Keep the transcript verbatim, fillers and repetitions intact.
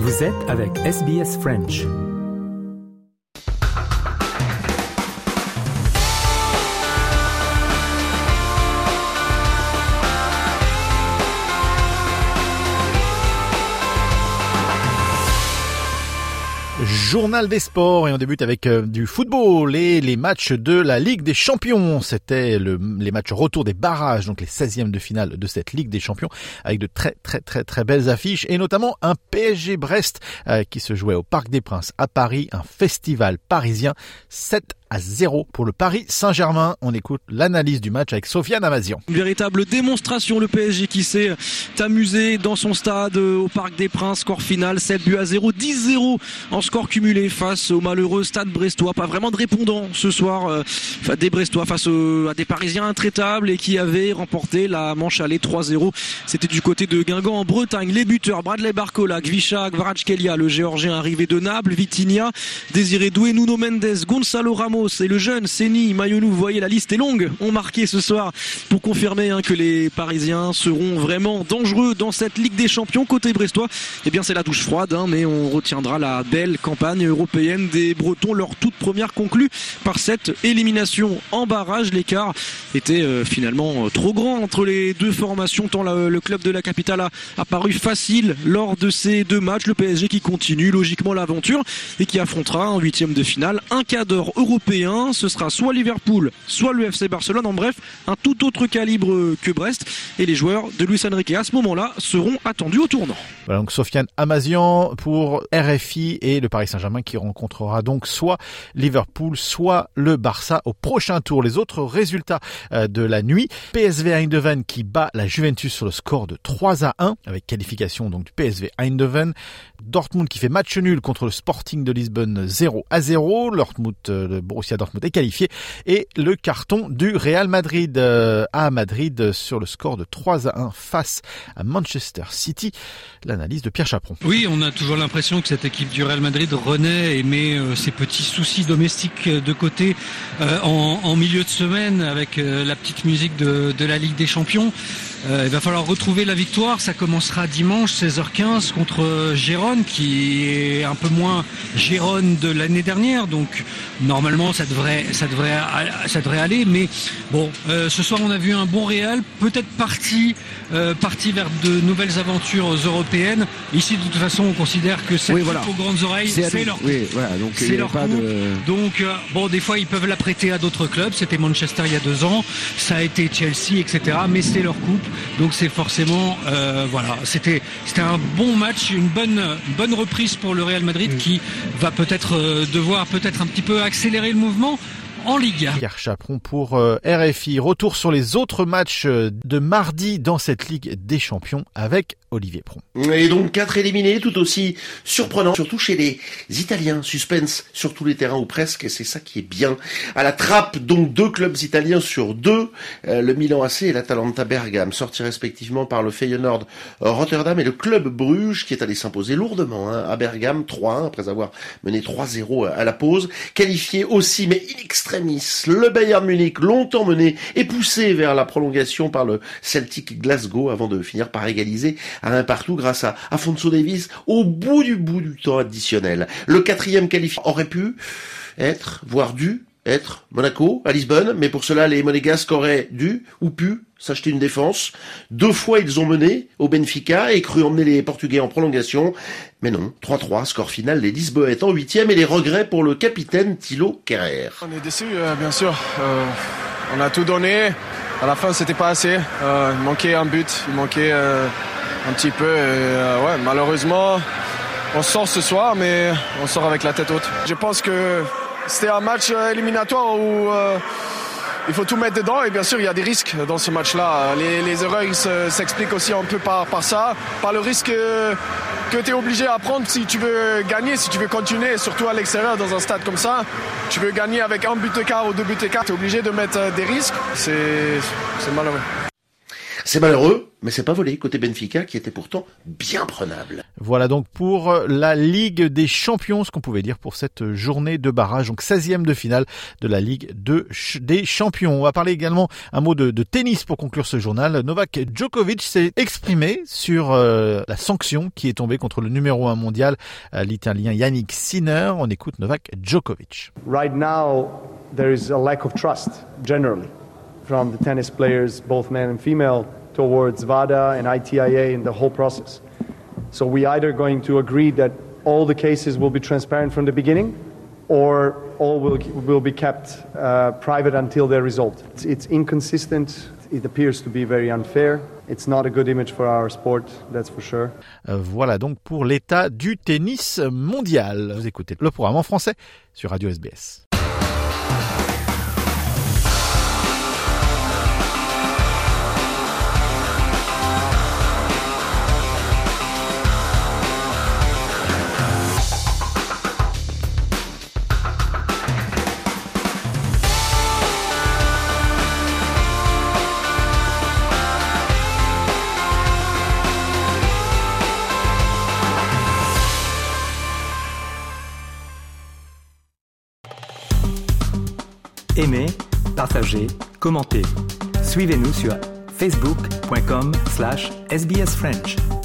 Vous êtes avec S B S French. Journal des sports et on débute avec euh, du football et les matchs de la Ligue des Champions. C'était le, les matchs retour des barrages, donc les seizièmes de finale de cette Ligue des Champions avec de très très très très belles affiches et notamment un P S G Brest euh, qui se jouait au Parc des Princes à Paris, un festival parisien, sept à zéro pour le Paris Saint-Germain. On écoute l'analyse du match avec Sofiane Amazian. Une véritable démonstration, le P S G qui s'est amusé dans son stade au Parc des Princes. Score final, sept buts à zéro, dix zéro en score cumulé face au malheureux stade brestois. Pas vraiment de répondant ce soir euh, des Brestois face au, à des Parisiens intraitables et qui avaient remporté la manche aller trois zéro. C'était du côté de Guingamp en Bretagne. Les buteurs, Bradley Barcola, Gvisha Kvaratskhelia, le géorgien arrivé de Naples, Vitinha, Désiré Doué, Nuno Mendes, Gonzalo Ramos et le jeune Seny Mayonou. Vous voyez, la liste est longue, ont marqué ce soir pour confirmer hein, que les Parisiens seront vraiment dangereux dans cette Ligue des Champions. Côté brestois, eh bien c'est la douche froide, hein, mais on retiendra la belle campagne européenne des Bretons, leur toute première conclue par cette élimination en barrage. L'écart était euh, finalement euh, trop grand entre les deux formations, tant la, le club de la capitale a, a paru facile lors de ces deux matchs. Le P S G qui continue logiquement l'aventure et qui affrontera en huitième de finale un cadre européen. Ce sera soit Liverpool, soit le F C Barcelone. En bref, un tout autre calibre que Brest. Et les joueurs de Luis Enrique à ce moment-là seront attendus au tournant. Voilà donc Sofiane Amazian pour R F I et le Paris Saint-Germain qui rencontrera donc soit Liverpool, soit le Barça au prochain tour. Les autres résultats de la nuit: P S V Eindhoven qui bat la Juventus sur le score de trois à un avec qualification donc du P S V Eindhoven. Dortmund qui fait match nul contre le Sporting de Lisbonne zéro à zéro. Dortmund, le Borussia Dortmund est qualifié et le carton du Real Madrid à Madrid sur le score de trois à un face à Manchester City. L'analyse de Pierre Chaperon. Oui, on a toujours l'impression que cette équipe du Real Madrid renaît et met euh, ses petits soucis domestiques de côté euh, en, en milieu de semaine avec euh, la petite musique de, de la Ligue des Champions. Euh, il va falloir retrouver la victoire. Ça commencera dimanche seize heures quinze contre Gérone, qui est un peu moins Gérone de l'année dernière. Donc normalement ça devrait, ça devrait, ça devrait aller. Mais bon, euh, ce soir on a vu un bon Real, peut-être parti, euh, parti vers de nouvelles aventures européennes. Ici de toute façon on considère que cette oui, voilà. aux grandes oreilles, c'est, c'est leur coup. Oui, voilà, donc c'est leur coup. De... Donc euh, bon, des fois ils peuvent la prêter à d'autres clubs. C'était Manchester il y a deux ans, ça a été Chelsea, et cetera. Mais c'est leur coupe. Donc c'est forcément, euh, voilà, c'était c'était un bon match, une bonne une bonne reprise pour le Real Madrid mmh. qui va peut-être euh, devoir peut-être un petit peu accélérer le mouvement en Ligue. Pierre Chaperon pour euh, R F I. Retour sur les autres matchs de mardi dans cette Ligue des Champions avec Olivier Pron. Et donc quatre éliminés, tout aussi surprenant, surtout chez les Italiens. Suspense sur tous les terrains ou presque, et c'est ça qui est bien. À la trappe, donc deux clubs italiens sur deux, euh, le Milan A C et l'Atalanta Bergame, sortis respectivement par le Feyenoord Rotterdam et le club Bruges qui est allé s'imposer lourdement hein, à Bergame trois un après avoir mené trois zéro à la pause. Qualifié aussi, mais in extremis, le Bayern Munich, longtemps mené et poussé vers la prolongation par le Celtic Glasgow avant de finir par égaliser à un partout grâce à Afonso Davies au bout du bout du temps additionnel. Le quatrième qualifié aurait pu être, voire dû être Monaco à Lisbonne, mais pour cela les Monégasques auraient dû ou pu s'acheter une défense. Deux fois ils ont mené au Benfica et cru emmener les Portugais en prolongation, mais non, trois trois, score final, les Lisboètes en huitième et les regrets pour le capitaine Thilo Kehrer. On est déçus, euh, bien sûr, euh, on a tout donné, à la fin c'était pas assez, euh, il manquait un but, il manquait euh, un petit peu, et, euh, ouais, malheureusement on sort ce soir, mais on sort avec la tête haute. Je pense que c'était un match éliminatoire où euh, il faut tout mettre dedans et bien sûr il y a des risques dans ce match-là. Les, les erreurs ils se, s'expliquent aussi un peu par, par ça, par le risque que, que tu es obligé à prendre si tu veux gagner, si tu veux continuer, surtout à l'extérieur dans un stade comme ça. Tu veux gagner avec un but d'écart ou deux buts d'écart, tu es obligé de mettre des risques, c'est, c'est malheureux. C'est malheureux, mais c'est pas volé côté Benfica qui était pourtant bien prenable. Voilà donc pour la Ligue des Champions, ce qu'on pouvait dire pour cette journée de barrage, donc seizième de finale de la Ligue de ch- des Champions. On va parler également un mot de, de tennis pour conclure ce journal. Novak Djokovic s'est exprimé sur euh, la sanction qui est tombée contre le numéro un mondial, euh, l'Italien Yannick Sinner. On écoute Novak Djokovic. Right now, there is a lack of trust generally from the tennis players, both men and female, towards WADA and I T I A and the whole process. So we either going to agree that all the cases will be transparent from the beginning, or all will will be kept uh, private until their result. It's, it's inconsistent. It appears to be very unfair. It's not a good image for our sport, that's for sure. Euh, voilà donc pour l'état du tennis mondial. Vous écoutez le programme en français sur Radio S B S. Aimez, partagez, commentez. Suivez-nous sur facebook point com slash S B S French.